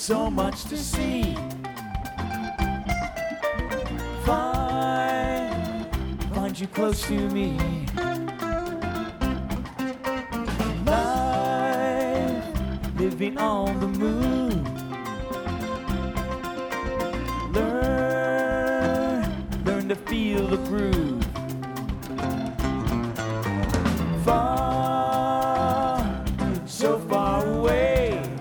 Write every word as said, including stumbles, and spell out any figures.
so much to see. Find, find you close to me. Life, living on the moon. Learn, learn to feel the groove.